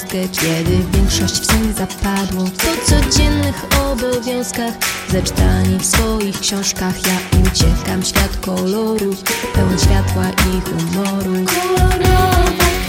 kartkę, kiedy większość w sen zapadło. Po codziennych obowiązkach, zaczytani w swoich książkach, ja uciekam w świat koloru, pełen światła i humoru. Kolorowa